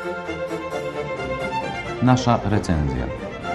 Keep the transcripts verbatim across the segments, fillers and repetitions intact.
Nasza recenzja.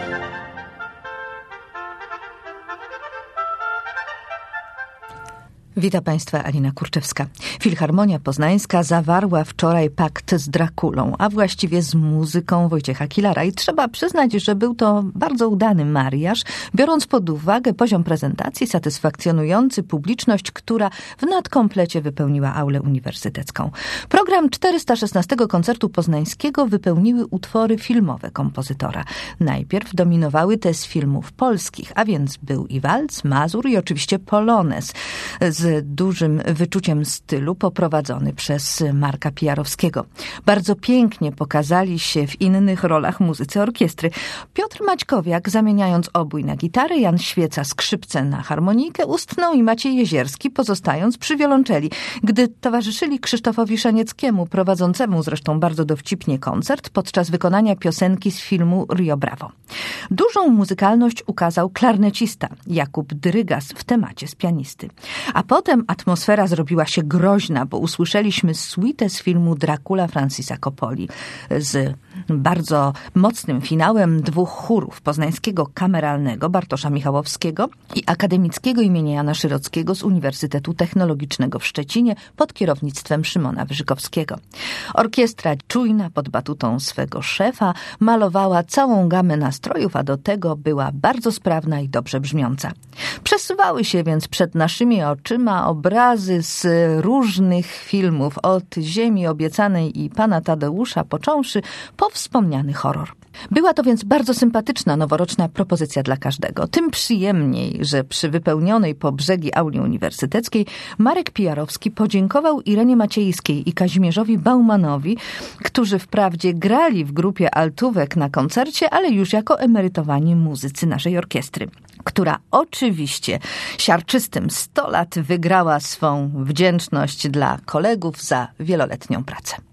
Witam Państwa, Alina Kurczewska. Filharmonia Poznańska zawarła wczoraj pakt z Drakulą, a właściwie z muzyką Wojciecha Kilara. I trzeba przyznać, że był to bardzo udany mariaż, biorąc pod uwagę poziom prezentacji satysfakcjonujący publiczność, która w nadkomplecie wypełniła aulę uniwersytecką. Program czterysta szesnastego Koncertu Poznańskiego wypełniły utwory filmowe kompozytora. Najpierw dominowały te z filmów polskich, a więc był i walc, mazur i oczywiście polonez z z dużym wyczuciem stylu poprowadzony przez Marka Pijarowskiego. Bardzo pięknie pokazali się w innych rolach muzycy orkiestry. Piotr Maćkowiak, zamieniając obój na gitarę, Jan Świeca skrzypce na harmonikę, ustnął i Maciej Jezierski, pozostając przy wiolonczeli. Gdy towarzyszyli Krzysztofowi Szanieckiemu, prowadzącemu zresztą bardzo dowcipnie koncert, podczas wykonania piosenki z filmu Rio Bravo. Dużą muzykalność ukazał klarnecista Jakub Drygas w temacie z pianisty. A potem atmosfera zrobiła się groźna, bo usłyszeliśmy suite z filmu Dracula Francisa Coppoli z bardzo mocnym finałem dwóch chórów poznańskiego kameralnego Bartosza Michałowskiego i akademickiego imienia Jana Szyrockiego z Uniwersytetu Technologicznego w Szczecinie pod kierownictwem Szymona Wyżykowskiego. Orkiestra czujna pod batutą swego szefa malowała całą gamę nastrojów, a do tego była bardzo sprawna i dobrze brzmiąca. Przesuwały się więc przed naszymi oczyma obrazy z różnych filmów, od Ziemi Obiecanej i Pana Tadeusza począwszy po wspomniany horror. Była to więc bardzo sympatyczna, noworoczna propozycja dla każdego. Tym przyjemniej, że przy wypełnionej po brzegi auli uniwersyteckiej Marek Pijarowski podziękował Irenie Maciejskiej i Kazimierzowi Baumanowi, którzy wprawdzie grali w grupie altówek na koncercie, ale już jako emerytowani muzycy naszej orkiestry, która oczywiście siarczystym sto lat wygrała swą wdzięczność dla kolegów za wieloletnią pracę.